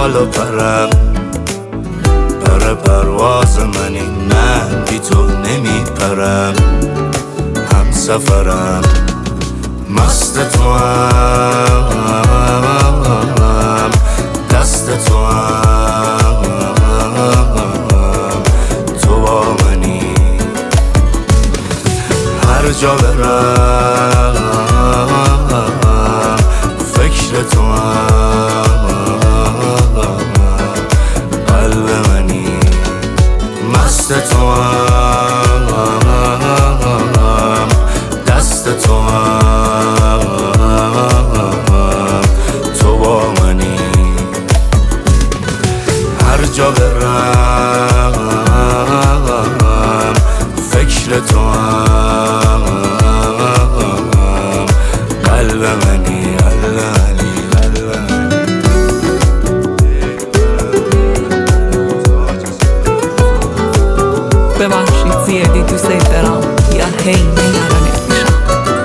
بال و پرم، پر پرواز منی، من بی تو نمی پرم. هم سفرم، مست تو هم، دست تو هم، تو با منی. هر جا برم فکر تو هم، قلب منی. مست تو هم، دست تو هم، تو با منی. هر جا برم فکر تو هم، قلب منی، قلب منی، قلب منی. ببخشید زیادی دوست دارم یا هی نگرانت میشم.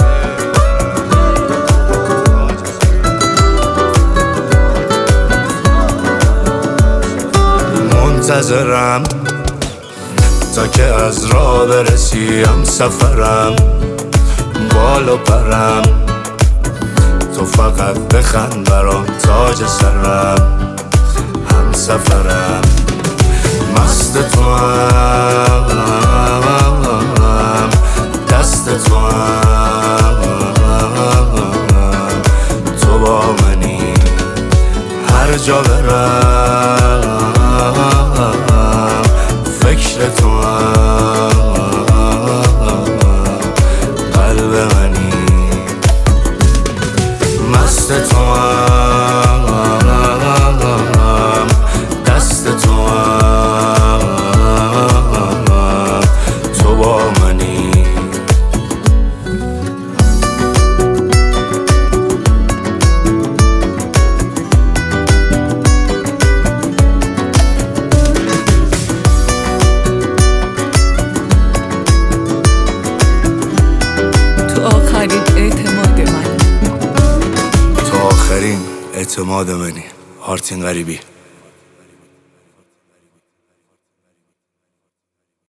منتظرم تا که از راه برسیم سفرم، بال و پرم. تو فقط بخند برام تاج سرم. هم سفرم، مست تو هم، دست تو هم، تو با منی. هر جا برم فکر تو هم، قلب منی. مست تو هم، دست تو هم، تو با منی. تو آخرین اعتماد منی. آرتین غریبی.